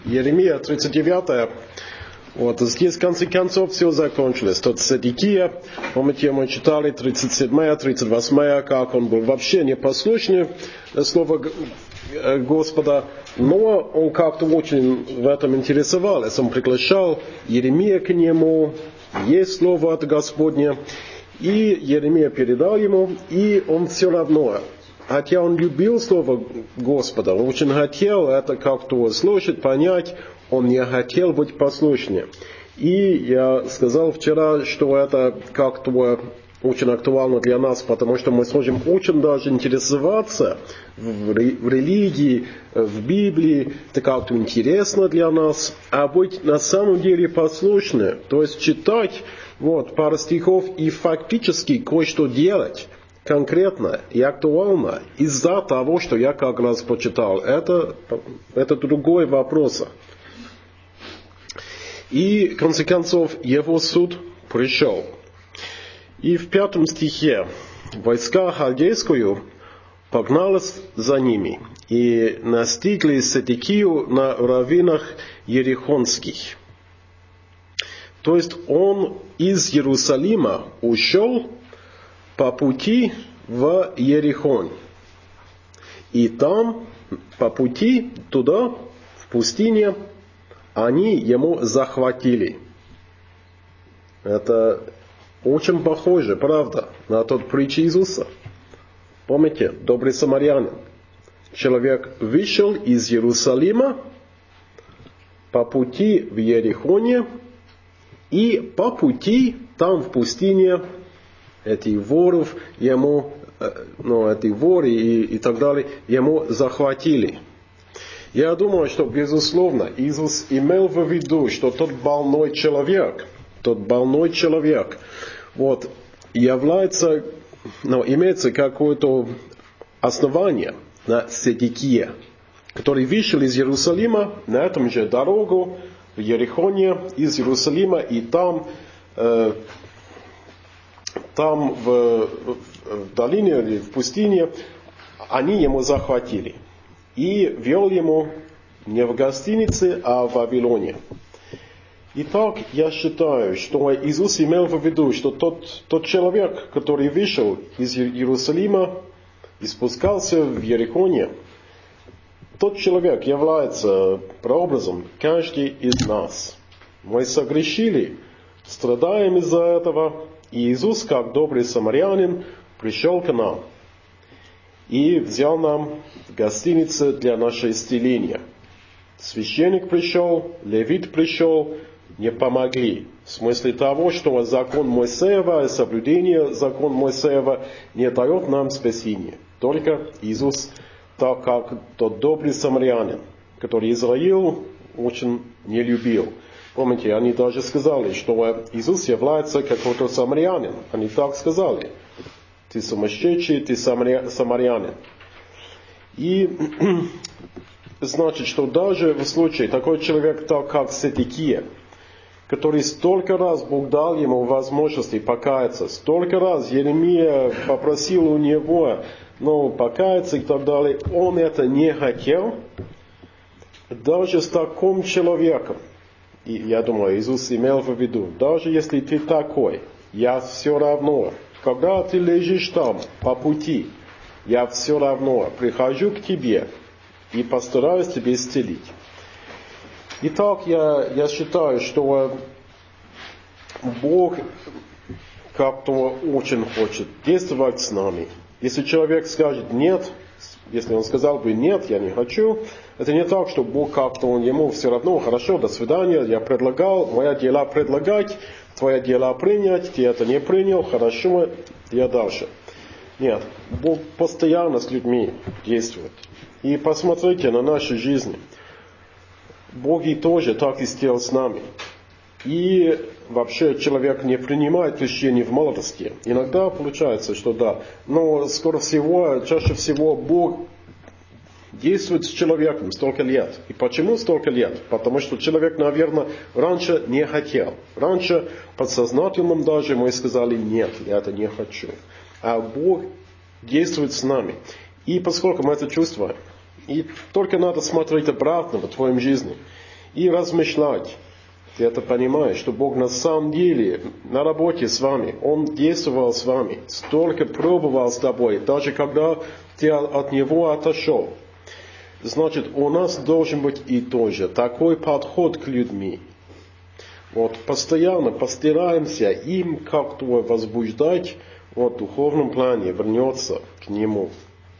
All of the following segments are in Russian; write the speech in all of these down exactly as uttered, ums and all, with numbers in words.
Иеремия тридцать девятая. Вот, здесь в конце концов все закончилось. Тот Седекия, помните, мы читали тридцать седьмая, тридцать восьмая, как он был вообще непослушный слово Господа, но он как-то очень в этом интересовался. Он приглашал Иеремия к нему, есть слово от Господня, и Иеремия передал ему, и он все равно, хотя он любил слово Господа, он очень хотел это как-то слушать, понять, он не хотел быть послушнее. И я сказал вчера, что это как-то очень актуально для нас, потому что мы сможем очень даже интересоваться в религии, в Библии, это как-то интересно для нас, а быть на самом деле послушны, то есть читать вот, пару стихов и фактически кое-что делать конкретно и актуально из-за того, что я как раз почитал. Это, это другой вопрос. И, в конце концов, его суд пришел. И в пятом стихе войска халдейскую погналась за ними и настигли Седекию на равнинах Ерихонских. То есть он из Иерусалима ушел по пути в Ерихон. И там, по пути туда, в пустыне, они ему захватили. Это очень похоже, правда, на тот притчу Иисуса. Помните, добрый самарянин. Человек вышел из Иерусалима по пути в Ерихоне, и по пути там в пустыне эти воров ему, ну, эти воры и, и так далее, ему захватили. Я думаю, что, безусловно, Иисус имел в виду, что тот больной человек, тот больной человек, вот, является, ну, имеется какое-то основание на Седекия, который вышел из Иерусалима на этом же дорогу в Ерихоне из Иерусалима, и там, э, там в, в долине или в пустыне они ему захватили. И вел ему не в гостинице, а в Вавилоне. Итак, я считаю, что Иисус имел в виду, что тот, тот человек, который вышел из Иерусалима и спускался в Ерихоне, тот человек является прообразом каждый из нас. Мы согрешили, страдаем из-за этого, и Иисус, как добрый самарянин, пришел к нам и взял нам гостиницу для нашего исцеления. Священник пришел, левит пришел, не помогли. В смысле того, что закон Моисеева, соблюдение закона Моисеева не дает нам спасения. Только Иисус, так как тот добрый самарянин, который Израиль очень не любил. Помните, они даже сказали, что Иисус является какой-то самарянин. Они так сказали. Ты сумасшедший, ты самарянин. И значит, что даже в случае такой человек, так как Седекия, который столько раз Бог дал ему возможности покаяться, столько раз Иеремия попросил у него, ну, покаяться и так далее, он это не хотел, даже с таким человеком, и я думаю, Иисус имел в виду, даже если ты такой, я все равно, когда ты лежишь там, по пути, я все равно прихожу к тебе и постараюсь тебя исцелить. Итак, я, я считаю, что Бог как-то очень хочет действовать с нами. Если человек скажет «нет», если он сказал бы «нет, я не хочу», это не так, что Бог как-то он ему все равно «хорошо, до свидания, я предлагал, моя дела предлагать, твоя дела принять, ты это не принял, хорошо, я дальше». Нет, Бог постоянно с людьми действует. И посмотрите на нашу жизнь. Бог и тоже так и сделал с нами. И вообще человек не принимает крещение в молодости. Иногда получается, что да. Но скоро всего, чаще всего Бог действует с человеком столько лет. И почему столько лет? Потому что человек, наверное, раньше не хотел. Раньше подсознательным даже мы сказали нет, я это не хочу. А Бог действует с нами. И поскольку мы это чувствуем, и только надо смотреть обратно в твоей жизни. и размышлять. Ты это понимаешь, что Бог на самом деле на работе с вами, Он действовал с вами, столько пробовал с тобой, даже когда ты от Него отошел. Значит, у нас должен быть и тоже такой подход к людьми. Вот, постоянно постараемся им как-то возбуждать, вот, в духовном плане, вернется к Нему.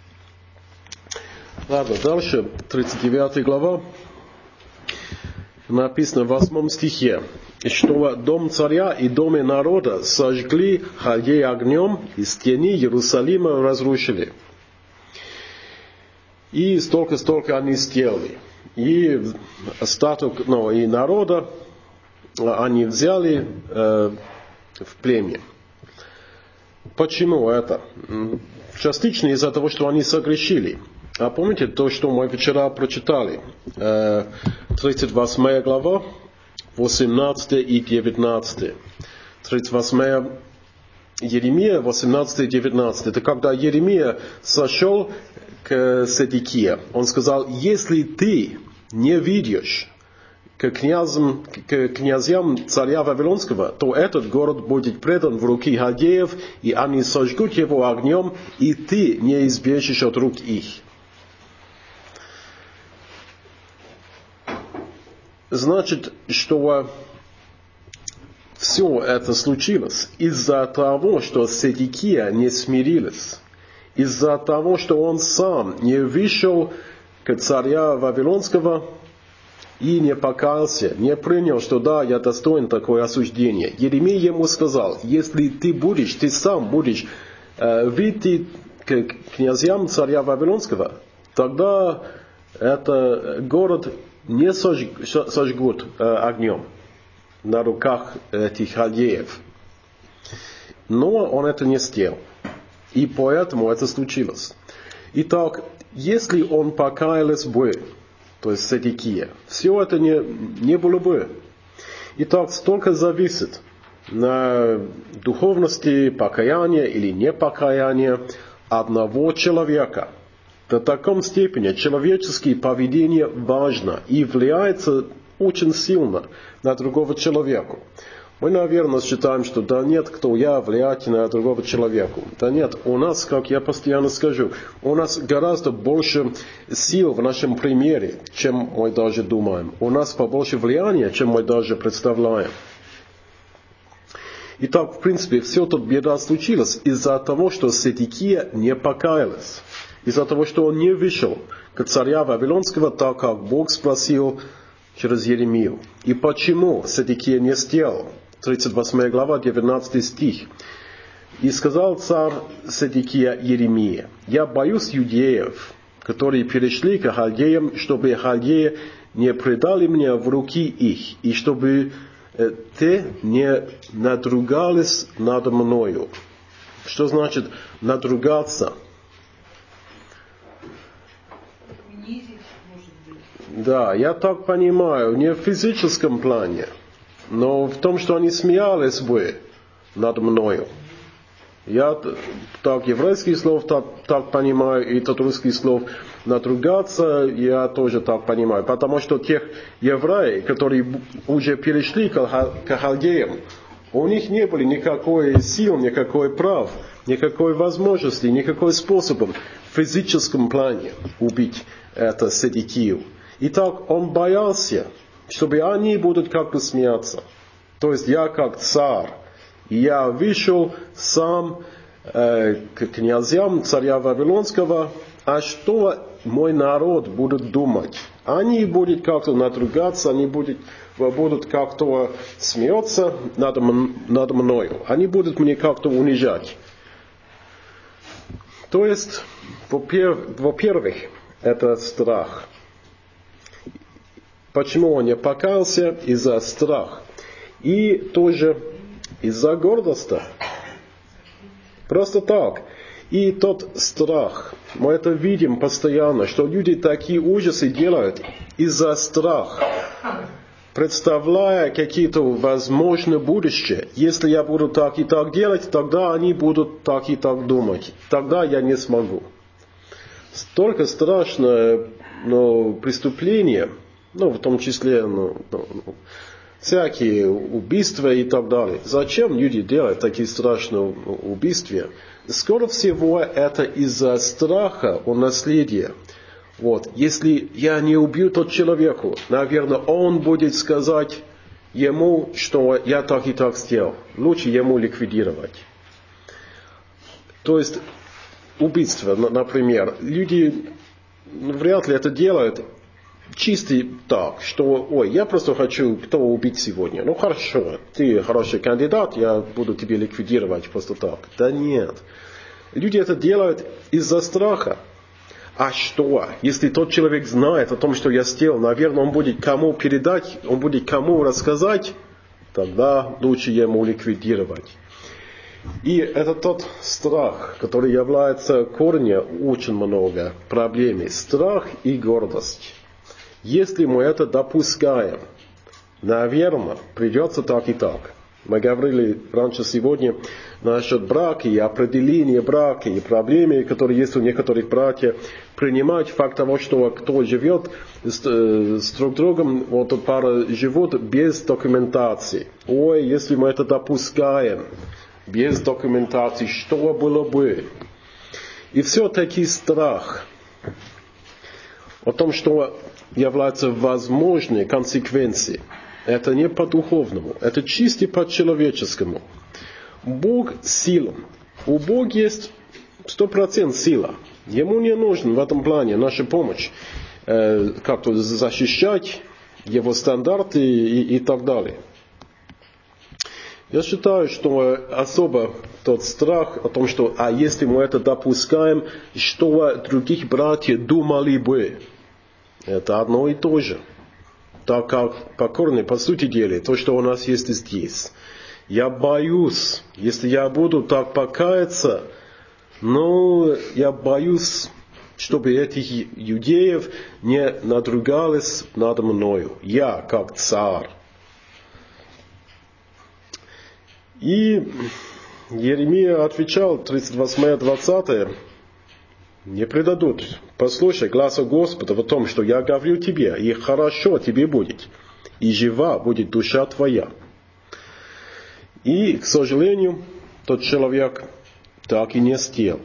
Ладно, дальше, тридцать девятая глава. Написано в восьмом стихе, что дом царя и доме народа сожгли халдеи огнем, и стены Иерусалима разрушили. И столько-столько они сделали. И остаток, ну, и народа они взяли э, в племя. Почему это? Частично из-за того, что они согрешили. А помните то, что мы вчера прочитали? тридцать восьмая глава, восемнадцатая и девятнадцатая. тридцать восьмая Еремия, восемнадцатая и девятнадцатая. Это когда Еремия сошел к Седекии. Он сказал, если ты не видишь к князям, к князьям царя Вавилонского, то этот город будет предан в руки халдеев, и они сожгут его огнем, и ты не избежишь от рук их. Значит, что все это случилось из-за того, что Седекия не смирилась, из-за того, что он сам не вышел к царя Вавилонского и не покаялся, не принял, что да, я достоин такое осуждение. Еремия ему сказал, если ты будешь, ты сам будешь э, выйти к князьям царя Вавилонского, тогда это город не сожг, сожгут э, огнем на руках этих халдеев. Но он это не сделал. И поэтому это случилось. Итак, если он покаялся бы, то есть Седекия, все это не, не было бы. Итак, столько зависит на духовности покаяния или непокаяния одного человека. До такой степени человеческое поведение важно и влияется очень сильно на другого человека. Мы, наверное, считаем, что да нет, кто я влияет на другого человека. Да нет, у нас, как я постоянно скажу, у нас гораздо больше сил в нашем примере, чем мы даже думаем. У нас побольше влияния, чем мы даже представляем. Итак, в принципе, все тут беда случилась из-за того, что Седекия не покаялась. Из-за того, что он не вышел к царя Вавилонского, так как Бог спросил через Еремию. И почему Седекия не сделал? тридцать восьмая глава, девятнадцатый стих. «И сказал царь Седекия Еремии, я боюсь юдеев, которые перешли к халдеям, чтобы халдеи не предали мне в руки их, и чтобы э, те не надругались надо мною». Что значит надругаться? Да, я так понимаю, не в физическом плане, но в том, что они смеялись бы над мною. Я так еврейский слов так, так понимаю, и тот русский слов надругаться, я тоже так понимаю. Потому что тех евреев, которые уже перешли к халдеям, у них не было никакой сил, никакой прав, никакой возможности, никакой способа в физическом плане убить это Седекию. Итак, он боялся, чтобы они будут как-то смеяться. То есть я как царь, я вышел сам э, к князьям царя Вавилонского, а что мой народ будет думать? Они будут как-то надругаться, они будут, будут как-то смеяться над, над мною. Они будут мне как-то унижать. То есть, во-первых, это страх. Почему он не покаялся? Из-за страха. И тоже из-за гордости. Просто так. И тот страх, мы это видим постоянно, что люди такие ужасы делают из-за страха. Представляя какие-то возможные будущее, если я буду так и так делать, тогда они будут так и так думать. Тогда я не смогу. Столько страшное но, преступление ну, в том числе, ну, ну, всякие убийства и так далее. Зачем люди делают такие страшные убийства? Скорее всего, это из-за страха о наследии. Вот. Если я не убью тот человека, наверное, он будет сказать ему, что я так и так сделал. Лучше ему ликвидировать. То есть, убийство, например. Люди вряд ли это делают чисто так, что, ой, я просто хочу кто убить сегодня. Ну хорошо, ты хороший кандидат, я буду тебя ликвидировать просто так. Да нет. Люди это делают из-за страха. А что, если тот человек знает о том, что я сделал, наверное, он будет кому передать, он будет кому рассказать, тогда лучше ему ликвидировать. И это тот страх, который является корнем очень много проблем. Страх и гордость. Если мы это допускаем, наверное, придется так и так. Мы говорили раньше сегодня насчет брака и определения брака и проблемы, которые есть у некоторых братьев. Принимать факт того, что кто живет с, с друг другом, вот пара живут без документации. Ой, если мы это допускаем без документации, что было бы? И все-таки страх о том, что является возможной консеквенцией. Это не по-духовному, это чисто по-человеческому. Бог сила. У Бога есть сто процентов сила. Ему не нужна в этом плане наша помощь. Э, как-то защищать его стандарты и, и так далее. Я считаю, что особо тот страх о том, что а если мы это допускаем, что других братьев думали бы, это одно и то же. Так как по корню, по сути дела, то, что у нас есть здесь. Я боюсь, если я буду так покаяться, но я боюсь, чтобы этих иудеев не надругались надо мною. Я как царь. И Еремия отвечал, тридцать восьмое двадцатое, не предадут. Послушай гласа Господа в том, что я говорю тебе, и хорошо тебе будет, и жива будет душа твоя. И, к сожалению, тот человек так и не сделал.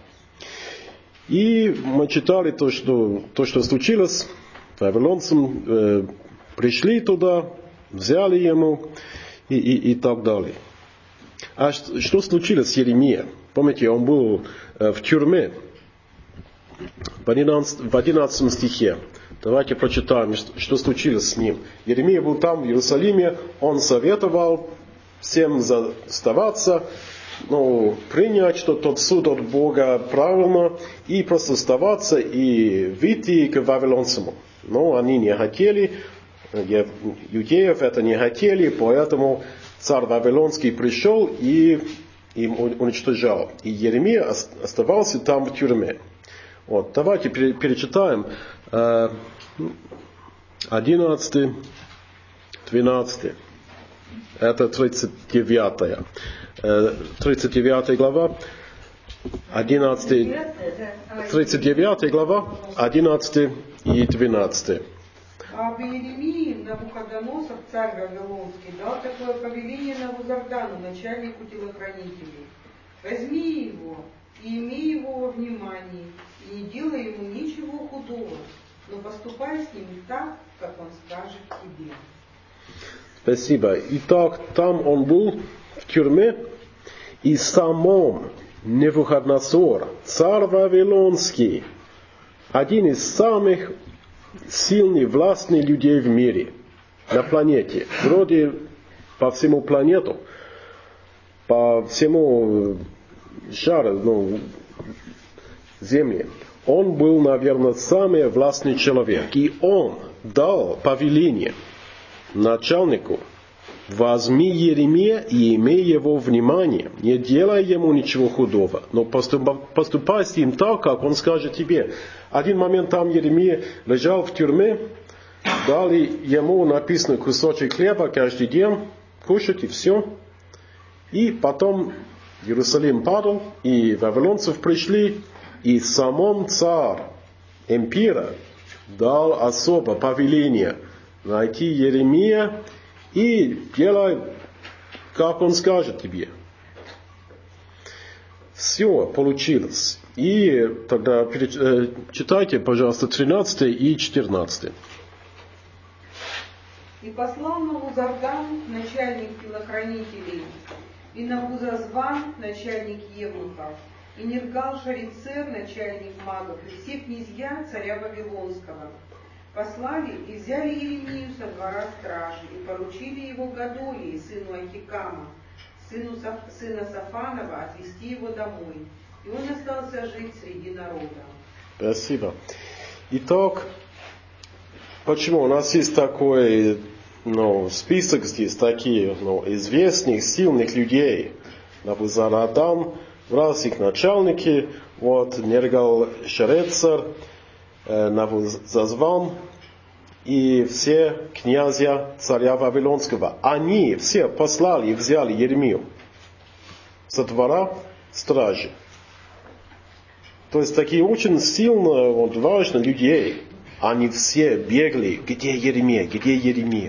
И мы читали то, что, то, что случилось. Вавилонцы э, пришли туда, взяли ему и, и, и так далее. А что, что случилось с Еремией? Помните, он был э, в тюрьме. В одиннадцатом стихе. Давайте прочитаем, что случилось с ним. Еремия был там, в Иерусалиме. Он советовал всем оставаться, ну, принять, что тот суд от Бога правильно, и просто оставаться и выйти к вавилонцам. Но они не хотели, иудеев это не хотели, поэтому царь Вавилонский пришел и им уничтожал. И Еремия оставался там в тюрьме. Вот, давайте перечитаем одиннадцатый, двенадцатый. Это тридцать девятая. тридцать девятая глава. одиннадцатый, тридцать девятая глава. одиннадцатый и двенадцатый. А об Иеремии Навуходоносор, царь Вавилонский, дал такое повеление Навузардану, начальнику телохранителей. Возьми его и имей его во внимании, и не делай ему ничего худого, но поступай с ним так, как он скажет тебе. Спасибо. Итак, там он был в тюрьме, и самом Навуходоносор, царь Вавилонский, один из самых сильных, властных людей в мире, на планете. Вроде по всему планету, по всему шару, ну, Земле. Он был, наверное, самый властный человек. И он дал повеление начальнику: возьми Еремия и имей его внимание, не делай ему ничего худого, но поступай с ним так, как он скажет тебе. Один момент там Еремия лежал в тюрьме, дали ему, написано, кусочек хлеба каждый день, кушать и все. И потом Иерусалим падал, и вавилонцев пришли, и самом царь, империя, дал особо повеление найти Еремия и делай, как он скажет тебе. Все получилось. И тогда читайте, пожалуйста, тринадцатый и четырнадцатый. И послал Навузардан, начальник телохранителей, и Навузазван, начальник евнухов, и Нергал-Шарицер, начальник магов, и все князья царя Вавилонского. Послали и взяли Еремию со двора стражи, и поручили его Гадолии, сыну Ахикама, сыну Саф, сына Сафанова, отвезти его домой. И он остался жить среди народа. Спасибо. Итак, почему у нас есть такой ну, список здесь, такие ну, известных, сильных людей. Навузарадан, раз их начальники, вот, Нергал-Шарицер, э, Навузазван и все князья царя Вавилонского. Они все послали и взяли Еремию со двора стражи. То есть такие очень сильно, вот, важные людей. Они все бегали, где Еремия, где Еремия.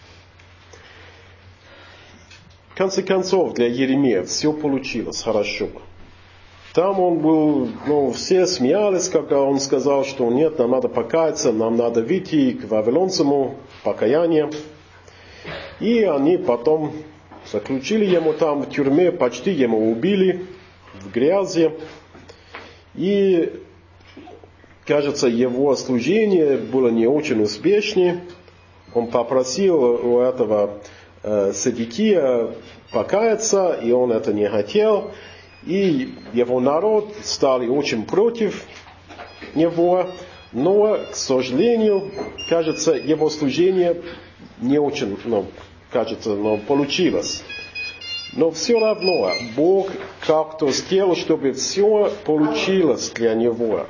В конце концов, для Еремия все получилось хорошо. Там он был, ну, все смеялись, когда он сказал, что нет, нам надо покаяться, нам надо выйти к вавилонцам, покаяние. И они потом заключили ему там в тюрьме, почти ему убили в грязи. И, кажется, его служение было не очень успешным. Он попросил у этого э, Седекия покаяться, и он это не хотел. И его народ стали очень против него. Но, к сожалению, кажется, его служение не очень, ну, кажется, ну, получилось. Но все равно Бог как-то сделал, чтобы все получилось для него.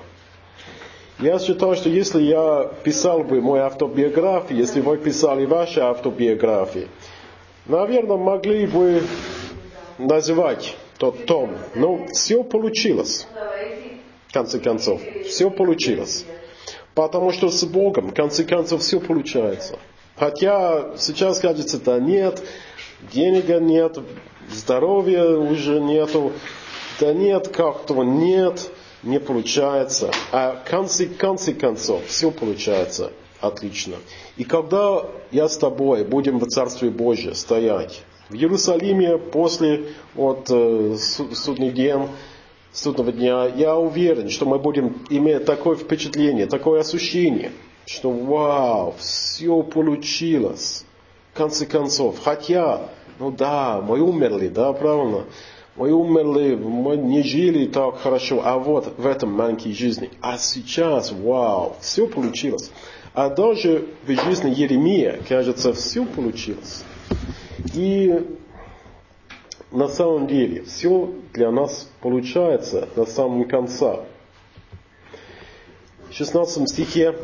Я считаю, что если я писал бы мою автобиографию, если вы писали ваши автобиографии, наверное, могли бы называть тот том. Но все получилось. В конце концов, все получилось. Потому что с Богом, в конце концов, все получается. Хотя сейчас кажется, да нет, денег нет, здоровья уже нету, да нет, как-то нет, не получается. А в конце, конце концов все получается отлично. И когда я с тобой будем в Царстве Божьем стоять, в Иерусалиме после вот, судный день, судного дня, я уверен, что мы будем иметь такое впечатление, такое ощущение, что вау, все получилось. В конце концов, хотя, ну да, мы умерли, да, правильно? Мы умерли, мы не жили так хорошо, а вот в этом маленькой жизни. А сейчас, вау, все получилось. А даже в жизни Еремия, кажется, все получилось. И на самом деле, все для нас получается на самом конце. В шестнадцатом стихе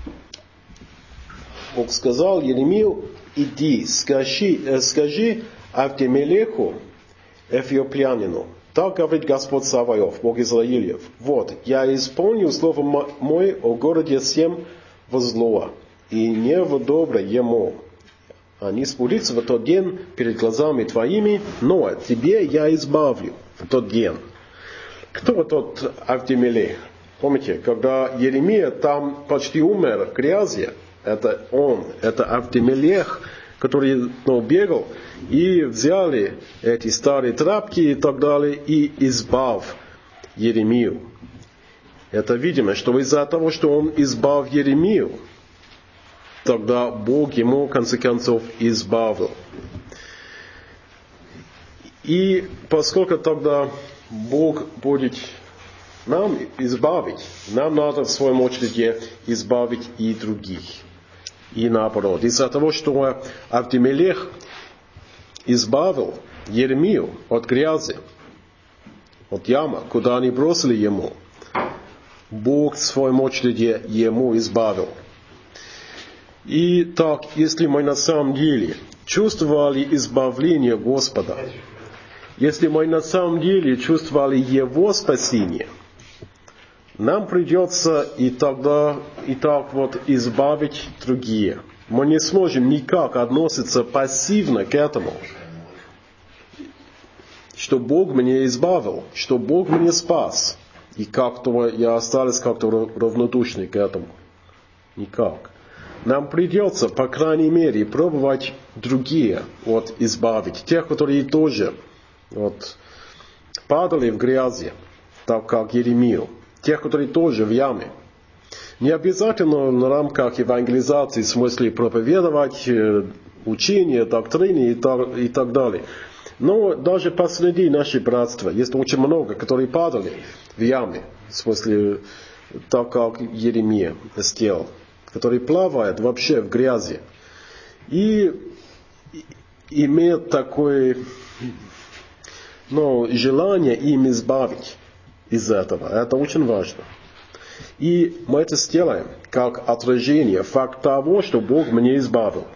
Бог сказал Еремию: иди, скажи, скажи Авдемелеху, эфиоплянину, так говорит Господь Саваоф, Бог Израилев: вот, я исполнил слово мое о городе всем во зло, и не в добро ему. Они спутаются в тот день перед глазами твоими, но тебе я избавлю в тот день. Кто тот Авдемелех? Помните, когда Еремия там почти умер в грязи, это он, это Авдемелех, который ну, бегал, и взяли эти старые тряпки и так далее, и избав Еремию. Это видимо, что из-за того, что он избав Еремию, тогда Бог ему, в конце концов, избавил. И поскольку тогда Бог будет нам избавить, нам надо в своем очереди избавить и других. И наоборот. Из-за того, что Авдемелех избавил Еремию от грязи, от ямы, куда они бросили ему, Бог в своем очереди ему избавил. И так, если мы на самом деле чувствовали избавление Господа, если мы на самом деле чувствовали Его спасение, нам придется и тогда и так вот избавить другие. Мы не сможем никак относиться пассивно к этому, что Бог меня избавил, что Бог меня спас, и как-то я остался как-то равнодушный к этому. Никак. Нам придется, по крайней мере, пробовать другие вот избавить, тех, которые тоже вот падали в грязи, так как Еремию, тех, которые тоже в яме. Не обязательно в рамках евангелизации, в смысле проповедовать учения, доктрины и так, и так далее. Но даже посреди нашего братства есть очень много, которые падали в яме, в смысле, так как Еремия сделал, которые плавают вообще в грязи. И имеют такое ну, желание им избавить из этого. Это очень важно. И мы это сделаем как отражение, факт того, что Бог меня избавил.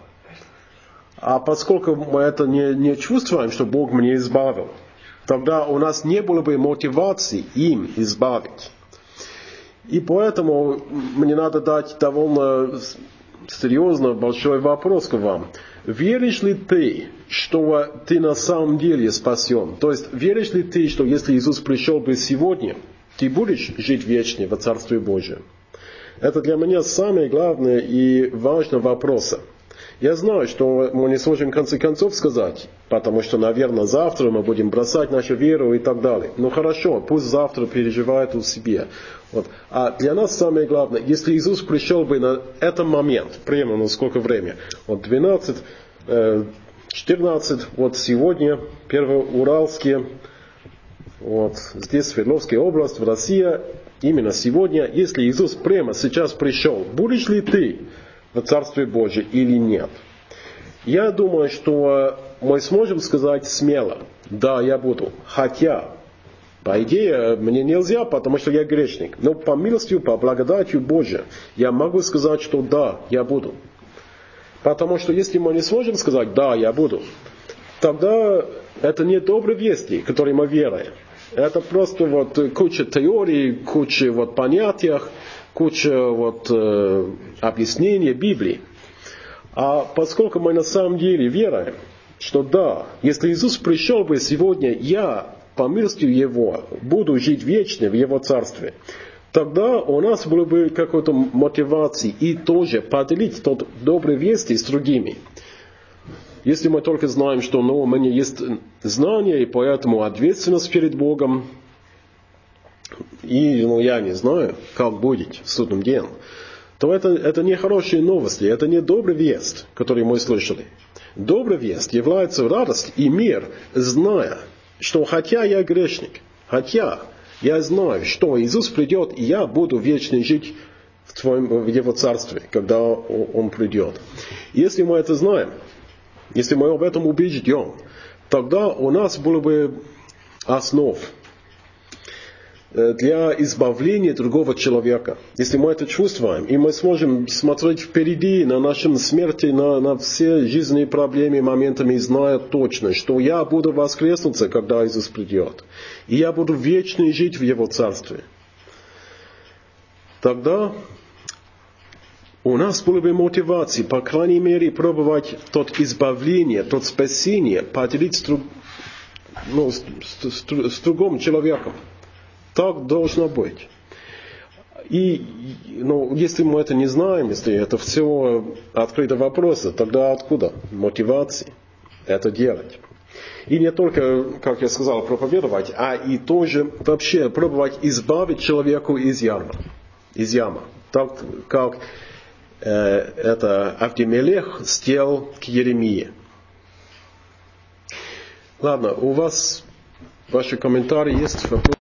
А поскольку мы это не, не чувствуем, что Бог меня избавил, тогда у нас не было бы мотивации им избавить. И поэтому мне надо дать довольно серьезно большой вопрос к вам. Веришь ли ты, что ты на самом деле спасен? То есть, веришь ли ты, что если Иисус пришел бы сегодня, ты будешь жить вечно во Царстве Божьем? Это для меня самое главное и важное вопрос. Я знаю, что мы не сможем в конце концов сказать, потому что, наверное, завтра мы будем бросать нашу веру и так далее. Ну хорошо, пусть завтра переживает у себя. Вот. А для нас самое главное, если Иисус пришел бы на этот момент, примерно сколько времени, вот двенадцать, четырнадцать, вот сегодня, Первоуральские, вот здесь Свердловская область, в России, именно сегодня, если Иисус прямо сейчас пришел, будешь ли ты в Царстве Божьем или нет? Я думаю, что мы сможем сказать смело, да, я буду. Хотя, по идее, мне нельзя, потому что я грешник. Но по милостью, по благодатью Божьей, я могу сказать, что да, я буду. Потому что если мы не сможем сказать, да, я буду, тогда это не добрые вести, которые мы веруем. Это просто вот куча теорий, куча вот понятий, куча вот, э, объяснений Библии. А поскольку мы на самом деле веруем, что да, если Иисус пришел бы сегодня, я по милостью Его буду жить вечно в Его Царстве, тогда у нас было бы какой-то мотивации и тоже поделить тот добрые вести с другими. Если мы только знаем, что ну, у меня есть знание, и поэтому ответственность перед Богом, и ну, я не знаю, как будет в судном дне, то это, это не хорошие новости, это не добрый весть, который мы слышали. Добрый весть является радость и мир, зная, что хотя я грешник, хотя я знаю, что Иисус придет, и я буду вечно жить в, твоем, в Его Царстве, когда Он придет. Если мы это знаем, если мы об этом убеждем, тогда у нас было бы основ для избавления другого человека. Если мы это чувствуем, и мы сможем смотреть впереди на нашем смерти, на, на все жизненные проблемы, моментами, зная точно, что я буду воскреснуться, когда Иисус придет, и я буду вечно жить в Его Царстве, тогда у нас было бы мотивация, по крайней мере, пробовать тот избавление, тот спасение поделить с, друг, ну, с, с, с, с другим человеком. Так должно быть. И ну, если мы это не знаем, если это все открытые вопросы, тогда откуда мотивация это делать? И не только, как я сказал, проповедовать, а и тоже вообще пробовать избавить человека из ямы. Из ямы. Так как э, это Авдемелех сделал к Еремии. Ладно, у вас ваши комментарии есть?